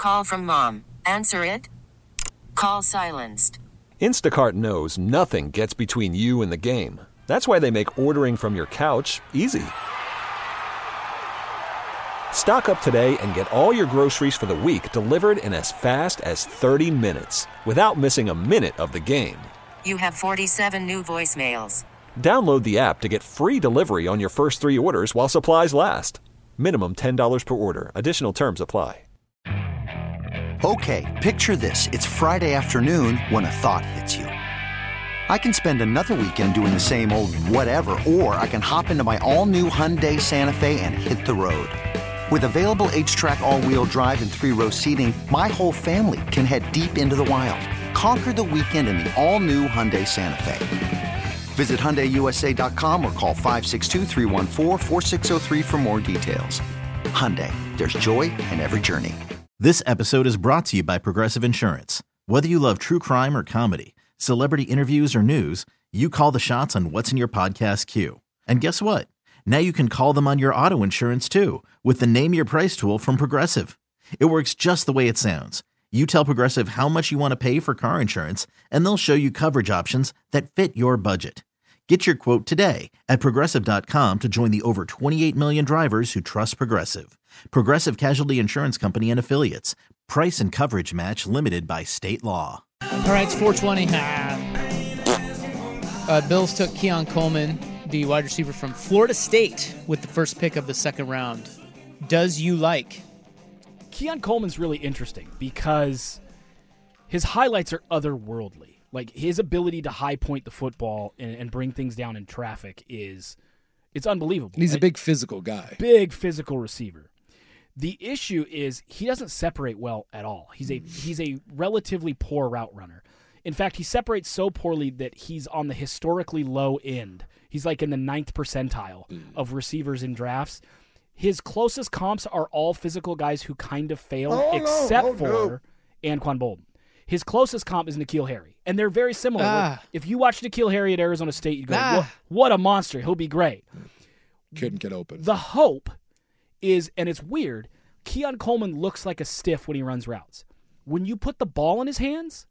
call from mom. Answer it. Call silenced. Instacart knows nothing gets between you and the game. That's why they make ordering from your couch easy. Stock up today and get all your groceries for the week delivered in as fast as 30 minutes without missing a minute of the game. You have 47 new voicemails. Download the app to get free delivery on your first 3 orders while supplies last. Minimum $10 per order. Additional terms apply. Okay, picture this. It's Friday afternoon when a thought hits you. I can spend another weekend doing the same old whatever, or I can hop into my all-new Hyundai Santa Fe and hit the road. With available H-Track all-wheel drive and 3-row seating, my whole family can head deep into the wild. Conquer the weekend in the all-new Hyundai Santa Fe. Visit HyundaiUSA.com or call 562-314-4603 for more details. Hyundai, there's joy in every journey. This episode is brought to you by Progressive Insurance. Whether you love true crime or comedy, celebrity interviews or news, you call the shots on what's in your podcast queue. And guess what? Now you can call them on your auto insurance too with the Name Your Price tool from Progressive. It works just the way it sounds. You tell Progressive how much you want to pay for car insurance, and they'll show you coverage options that fit your budget. Get your quote today at Progressive.com to join the over 28 million drivers who trust Progressive. Progressive Casualty Insurance Company and Affiliates. Price and coverage match limited by state law. All right, it's 420. Bills took Keon Coleman, the wide receiver from Florida State, with the first pick of the second round. Does you like? Keon Coleman's really interesting because his highlights are otherworldly. Like, his ability to high point the football and bring things down in traffic it's unbelievable. And he's a big physical guy. Big physical receiver. The issue is he doesn't separate well at all. He's a relatively poor route runner. In fact, he separates so poorly that he's on the historically low end. He's like in the 9th percentile of receivers in drafts. His closest comps are all physical guys who kind of failed, except for Anquan Boldin. His closest comp is N'Keal Harry, and they're very similar. If you watch N'Keal Harry at Arizona State, you go, what a monster. He'll be great. Couldn't get open. The hope is, and it's weird, Keon Coleman looks like a stiff when he runs routes. When you put the ball in his hands,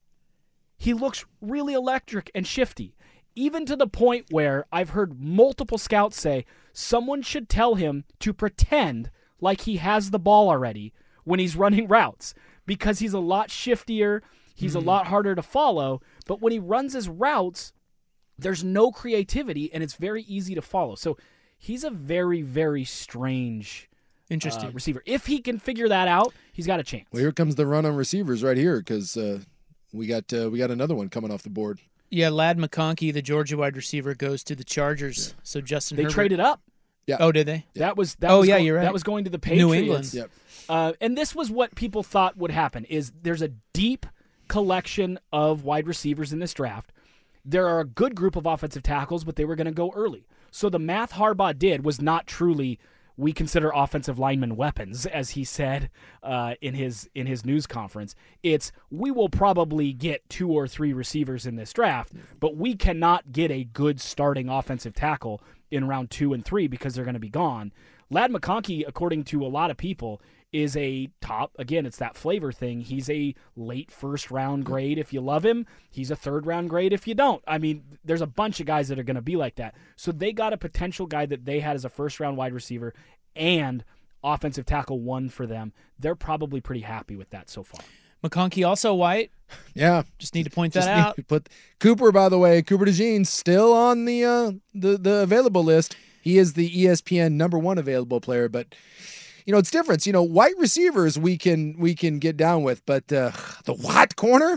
he looks really electric and shifty, even to the point where I've heard multiple scouts say someone should tell him to pretend like he has the ball already when he's running routes, because he's a lot shiftier, he's a lot harder to follow, but when he runs his routes, there's no creativity, and it's very easy to follow. So he's a very, very strange receiver. If he can figure that out, he's got a chance. Well, here comes the run on receivers right here, because we got another one coming off the board. Yeah, Ladd McConkey, the Georgia wide receiver, goes to the Chargers. Yeah. So Justin Herbert. They traded up. Yeah. Oh, did they? Yeah. You're right. That was going to the Patriots. New England. Yep. And this was what people thought would happen, is there's a deep collection of wide receivers in this draft. There are a good group of offensive tackles, but they were going to go early. So the math Harbaugh did was not truly, we consider offensive linemen weapons, as he said in his news conference. It's, we will probably get 2 or 3 receivers in this draft, but we cannot get a good starting offensive tackle in round 2 and 3 because they're going to be gone. Ladd McConkey, according to a lot of people, is a top, again, it's that flavor thing. He's a late first-round grade if you love him. He's a third-round grade if you don't. I mean, there's a bunch of guys that are going to be like that. So they got a potential guy that they had as a first-round wide receiver and offensive tackle 1 for them. They're probably pretty happy with that so far. McConkey also white. Yeah. Just need to point that out. Put Cooper, by the way, Cooper DeJean, still on the available list. He is the ESPN #1 available player, but it's different. White receivers we can get down with, but the white corner,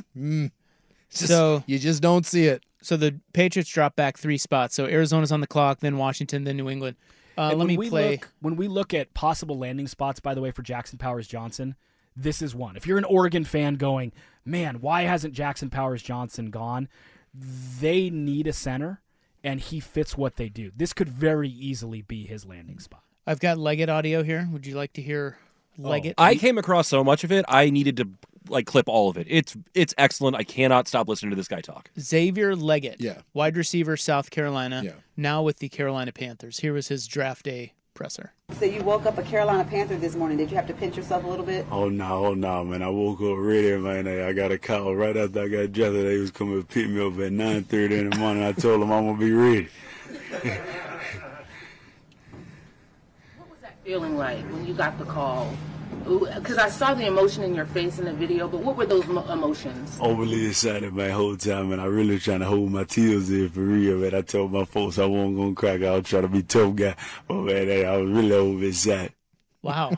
so you just don't see it. So the Patriots drop back 3 spots. So Arizona's on the clock, then Washington, then New England. When we look at possible landing spots, by the way, for Jackson Powers Johnson, this is one. If you're an Oregon fan going, man, why hasn't Jackson Powers Johnson gone? They need a center, and he fits what they do. This could very easily be his landing spot. I've got Leggett audio here. Would you like to hear Leggett? I came across so much of it, I needed to clip all of it. It's excellent. I cannot stop listening to this guy talk. Xavier Leggett, yeah, wide receiver, South Carolina, yeah, now with the Carolina Panthers. Here was his draft day presser. So you woke up a Carolina Panther this morning. Did you have to pinch yourself a little bit? Oh, no, man. I woke up ready, man. I got a call right after I got dressed. They was coming to pick me up at 9:30 in the morning. I told them I'm going to be ready. What was that feeling like when you got the call? Because I saw the emotion in your face in the video, but what were those emotions? Overly excited, man, whole time, and I really trying to hold my tears in for real, man. I told my folks I wasn't going to crack. I was trying to be a tough guy, but, man, I was really overly excited. Wow.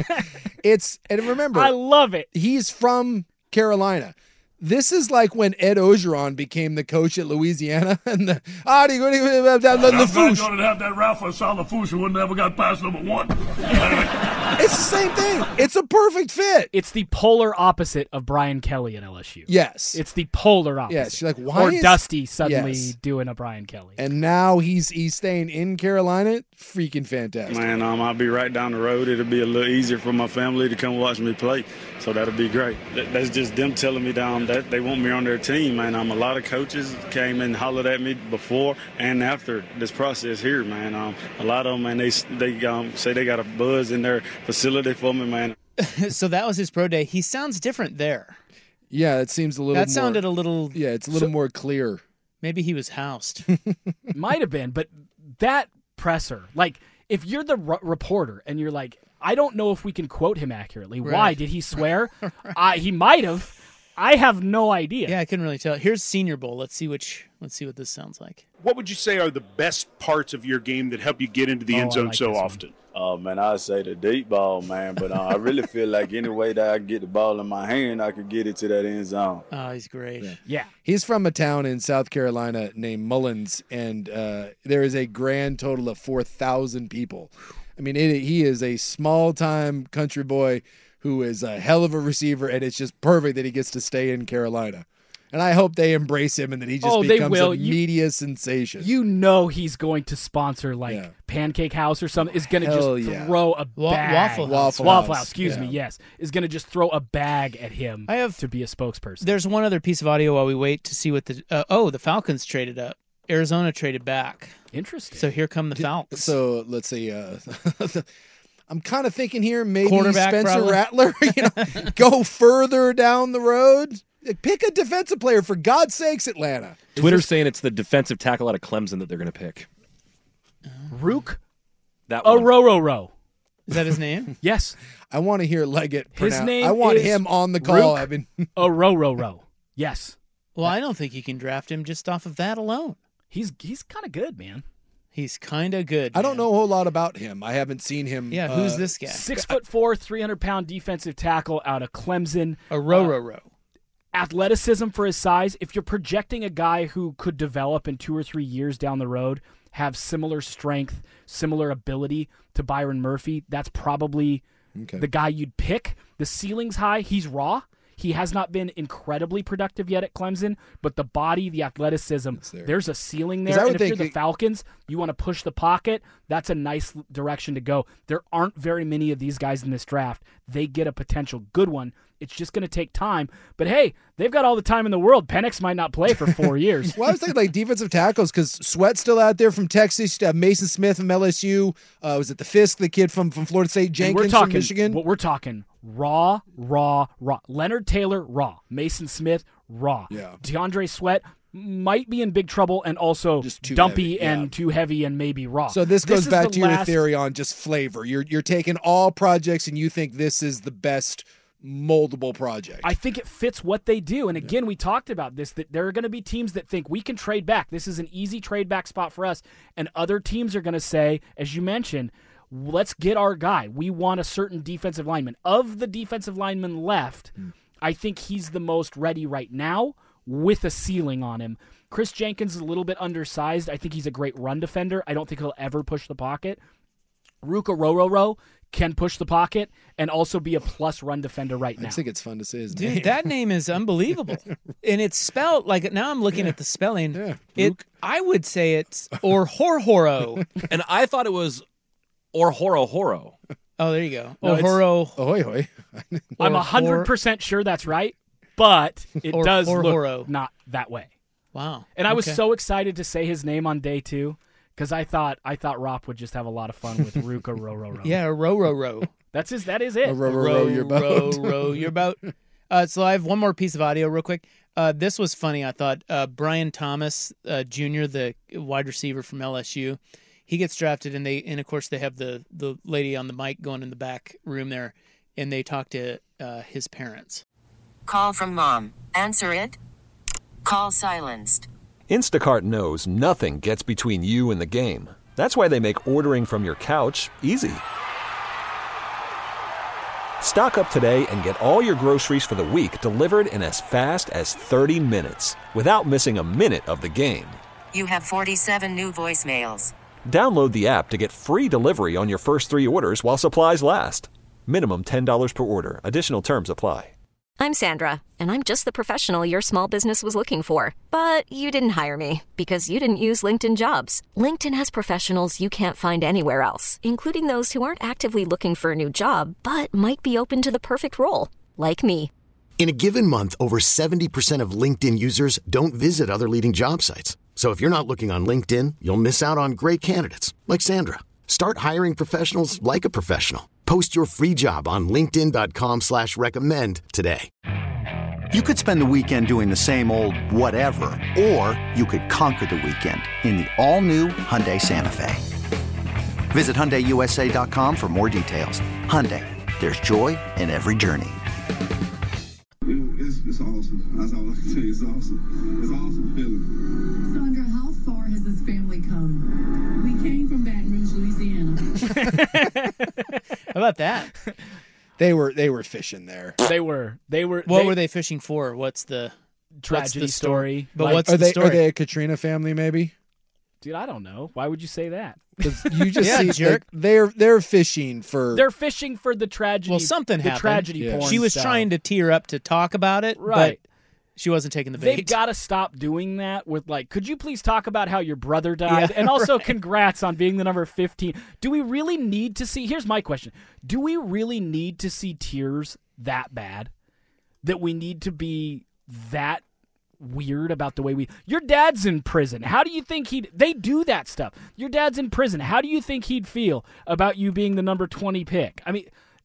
And remember, I love it. He's from Carolina. This is like when Ed Ogeron became the coach at Louisiana, and the I'm not going to have that Ralph Salafouche who never got past number 1. It's the same thing. It's a perfect fit. It's the polar opposite of Brian Kelly at LSU. Yes. It's the polar opposite. Yes. You're like, why or is Dusty suddenly doing a Brian Kelly. And now he's staying in Carolina. Freaking fantastic. Man, I'll be right down the road. It'll be a little easier for my family to come watch me play, so that'll be great. That's just them telling me that they want me on their team, man. A lot of coaches came and hollered at me before and after this process here, man. A lot of them, man, they say they got a buzz in their facility for me, man. So that was his pro day. He sounds different there. Yeah, it seems a little That sounded a little... Yeah, it's a little more clear. Maybe he was housed. Might have been, but that presser, like, if you're the reporter and you're like, I don't know if we can quote him accurately. Right. Why? Did he swear? He might have. I have no idea. Yeah, I couldn't really tell. Here's Senior Bowl. Let's see what this sounds like. What would you say are the best parts of your game that help you get into the end zone so often? Oh, man, I'd say the deep ball, man. But I really feel like any way that I can get the ball in my hand, I could get it to that end zone. Oh, he's great. Yeah. He's from a town in South Carolina named Mullins, and there is a grand total of 4,000 people. I mean, he is a small-time country boy who is a hell of a receiver, and it's just perfect that he gets to stay in Carolina. And I hope they embrace him and that he just becomes a media sensation. You know he's going to sponsor Pancake House or something. Is going to just throw a bag. Waffle House. Excuse me. Yes, is going to just throw a bag at him. To be a spokesperson. There's one other piece of audio while we wait to see what the Falcons traded up. Arizona traded back. Interesting. So here come the Falcons. So let's see. I'm kind of thinking here maybe Quarterback, Spencer probably. Rattler. Go further down the road. Pick a defensive player, for God's sakes, Atlanta. Twitter's saying it's the defensive tackle out of Clemson that they're going to pick. Rook? That one. Row. Is that his name? Yes. I want to hear Leggett pronounce. His name I want is him on the call. Row. Yes. Well, I don't think you can draft him just off of that alone. He's kind of good, man. He's kind of good. I don't know a whole lot about him. I haven't seen him. Yeah, who's this guy? 6'4", 300-pound defensive tackle out of Clemson. A row. Athleticism for his size. If you're projecting a guy who could develop in 2 or 3 years down the road, have similar strength, similar ability to Byron Murphy, that's probably the guy you'd pick. The ceiling's high. He's raw. He has not been incredibly productive yet at Clemson, but the body, the athleticism, there's a ceiling there. And if you're the Falcons, you want to push the pocket, that's a nice direction to go. There aren't very many of these guys in this draft. They get a potential good one. It's just going to take time. But, hey, they've got all the time in the world. Penix might not play for 4 years. Well, I was thinking like defensive tackles because Sweat's still out there from Texas. Mason Smith from LSU. Was it the Fisk, the kid from Florida State? Jenkins from Michigan? We're talking raw. Leonard Taylor, raw. Mason Smith, raw. Yeah. DeAndre Sweat might be in big trouble and also just too dumpy heavy, and too heavy and maybe raw. So this goes back to your theory on just flavor. You're taking all projects and you think this is the best moldable project. I think it fits what they do. And again, we talked about this, that there are going to be teams that think we can trade back. This is an easy trade back spot for us. And other teams are going to say, as you mentioned, let's get our guy. We want a certain defensive lineman. Of the defensive linemen left, I think he's the most ready right now with a ceiling on him. Chris Jenkins is a little bit undersized. I think he's a great run defender. I don't think he'll ever push the pocket. Ruka Row can push the pocket and also be a plus run defender right now. I think it's fun to say his name. Dude, that name is unbelievable. And it's spelled like, now I'm looking at the spelling. Yeah. I would say it's Orhoro. And I thought it was Orhoro. Oh, there you go. No, Orhoro. Ahoy, hoy. I'm 100% sure that's right, but it does Orhoro. look not that way. Wow. And I was so excited to say his name on day 2 Because I thought Rop would just have a lot of fun with Ruka row row row. Yeah, row. That is it. Row your boat. Row your boat. So I have one more piece of audio real quick. This was funny, I thought. Brian Thomas Jr., the wide receiver from LSU, he gets drafted, and of course they have the lady on the mic going in the back room there, and they talk to his parents. Call from mom. Answer it. Call silenced. Instacart knows nothing gets between you and the game. That's why they make ordering from your couch easy. Stock up today and get all your groceries for the week delivered in as fast as 30 minutes without missing a minute of the game. You have 47 new voicemails. Download the app to get free delivery on your first 3 orders while supplies last. Minimum $10 per order. Additional terms apply. I'm Sandra, and I'm just the professional your small business was looking for. But you didn't hire me because you didn't use LinkedIn Jobs. LinkedIn has professionals you can't find anywhere else, including those who aren't actively looking for a new job, but might be open to the perfect role, like me. In a given month, over 70% of LinkedIn users don't visit other leading job sites. So if you're not looking on LinkedIn, you'll miss out on great candidates like Sandra. Start hiring professionals like a professional. Post your free job on linkedin.com/recommend today. You could spend the weekend doing the same old whatever, or you could conquer the weekend in the all-new Hyundai Santa Fe. Visit HyundaiUSA.com for more details. Hyundai, there's joy in every journey. It's awesome. That's all I can tell you. It's awesome. It's an awesome feeling. Sandra, how far has this family come? We came from Baton Rouge, Louisiana. How about that? They were fishing there. They were. What were they fishing for? What's the tragedy story? But what's the story? Are they a Katrina family? Maybe. Dude, I don't know. Why would you say that? Because you just Yeah, see jerk. like, they're fishing for. They're fishing for the tragedy. Well, something the happened. tragedy porn She was stuff. trying to tee her up to talk about it, Right. but she wasn't taking the bait. They've got to stop doing that with, like, could you please talk about how your brother died? Yeah, and also, right. congrats on being the number 15. Do we really need to see, here's my question. Do we really need to see tears that bad? That we need to be that weird about the way your dad's in prison. How do you think they do that stuff? Your dad's in prison. How do you think he'd feel about you being the number 20 pick? I mean,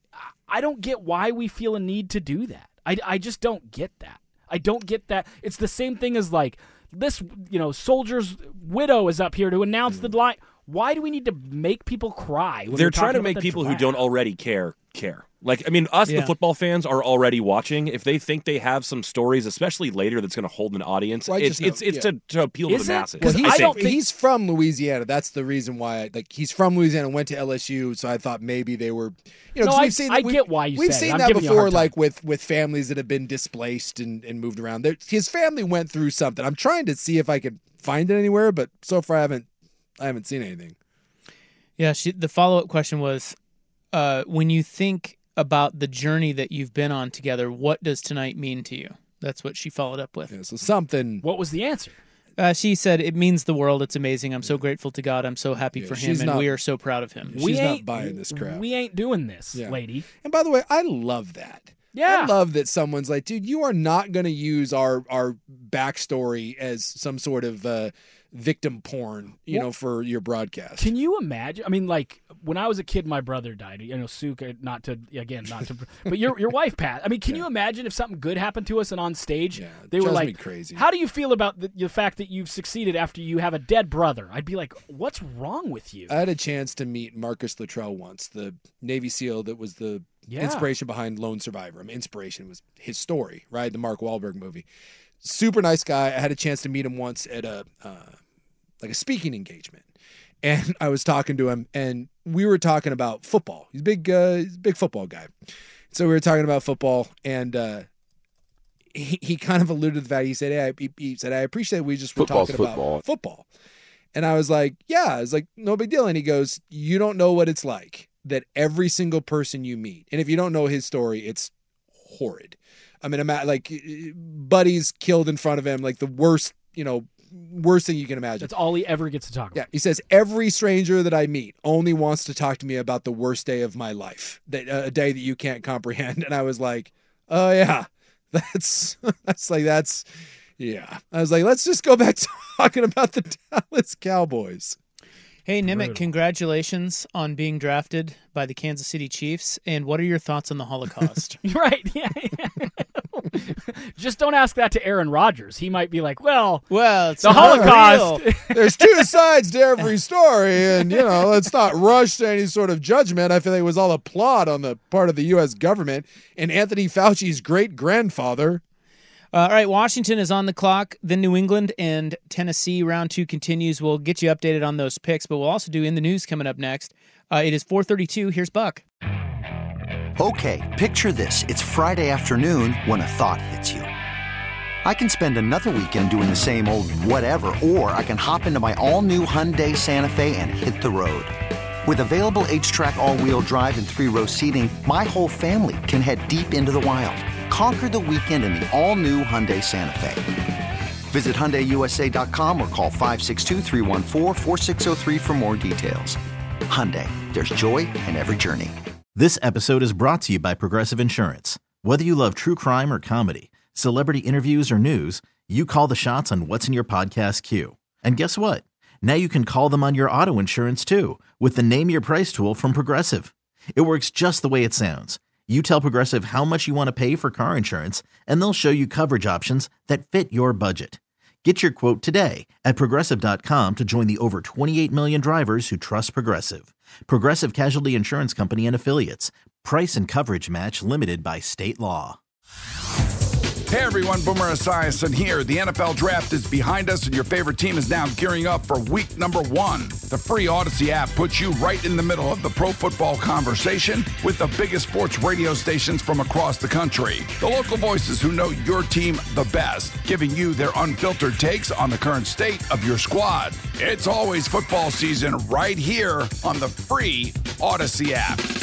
I don't get why we feel a need to do that. I just don't get that. I don't get that. It's the same thing as like this, soldier's widow is up here to announce the line. Why do we need to make people cry? When They're we're trying talking to make about the people who draft? don't already care. Like, I mean, us, the football fans, are already watching. If they think they have some stories, especially later, that's going to hold an audience, it's to appeal to the masses. Well, he's from Louisiana. That's the reason why. He's from Louisiana and went to LSU, so I thought maybe they were. I get why you say it. We've seen I'm that giving you a before, hard time. like with families that have been displaced and moved around. His family went through something. I'm trying to see if I could find it anywhere, but so far I haven't seen anything. Yeah, the follow-up question was, when you think about the journey that you've been on together, what does tonight mean to you? That's what she followed up with. Yeah, so something. What was the answer? She said, it means the world. It's amazing. I'm so grateful to God. I'm so happy for him, and we are so proud of him. She's not buying this crap. We ain't doing this, lady. And by the way, I love that. Yeah. I love that someone's like, dude, you are not going to use our backstory as some sort of victim porn, for your broadcast. Can you imagine? I mean, like, when I was a kid, my brother died. Sue, but your wife passed. I mean, can you imagine if something good happened to us and on stage, they were like, crazy. How do you feel about the fact that you've succeeded after you have a dead brother? I'd be like, what's wrong with you? I had a chance to meet Marcus Luttrell once, the Navy SEAL that was the inspiration behind Lone Survivor. I mean, inspiration was his story, right? The Mark Wahlberg movie. Super nice guy. I had a chance to meet him once at a speaking engagement, and I was talking to him, and we were talking about football. He's a big football guy. So we were talking about football, and he kind of alluded to the fact. He said, I appreciate we just were talking about football. And I was like, yeah. I was like, no big deal. And he goes, you don't know what it's like that every single person you meet, and if you don't know his story, it's horrid. I mean, like, buddies killed in front of him, like the worst thing you can imagine. That's all he ever gets to talk about. Yeah, he says, every stranger that I meet only wants to talk to me about the worst day of my life, a day that you can't comprehend. And I was like, oh, yeah, yeah. I was like, let's just go back to talking about the Dallas Cowboys. Hey, Nimit, congratulations on being drafted by the Kansas City Chiefs. And what are your thoughts on the Holocaust? Right, yeah. Just don't ask that to Aaron Rodgers. He might be like, well, it's the Holocaust. There's two sides to every story, and, let's not rush to any sort of judgment. I feel like it was all a plot on the part of the U.S. government and Anthony Fauci's great-grandfather. All right, Washington is on the clock, then New England and Tennessee. Round 2 continues. We'll get you updated on those picks, but we'll also do In the News coming up next. It is 4:32. Here's Buck. Okay, picture this. It's Friday afternoon when a thought hits you. I can spend another weekend doing the same old whatever, or I can hop into my all-new Hyundai Santa Fe and hit the road. With available H-Track all-wheel drive and 3-row seating, my whole family can head deep into the wild. Conquer the weekend in the all-new Hyundai Santa Fe. Visit HyundaiUSA.com or call 562-314-4603 for more details. Hyundai, there's joy in every journey. This episode is brought to you by Progressive Insurance. Whether you love true crime or comedy, celebrity interviews or news, you call the shots on what's in your podcast queue. And guess what? Now you can call them on your auto insurance too with the Name Your Price tool from Progressive. It works just the way it sounds. You tell Progressive how much you want to pay for car insurance, and they'll show you coverage options that fit your budget. Get your quote today at Progressive.com to join the over 28 million drivers who trust Progressive. Progressive Casualty Insurance Company and Affiliates. Price and coverage match limited by state law. Hey everyone, Boomer Esiason here. The NFL Draft is behind us and your favorite team is now gearing up for week number 1. The free Odyssey app puts you right in the middle of the pro football conversation with the biggest sports radio stations from across the country. The local voices who know your team the best, giving you their unfiltered takes on the current state of your squad. It's always football season right here on the free Odyssey app.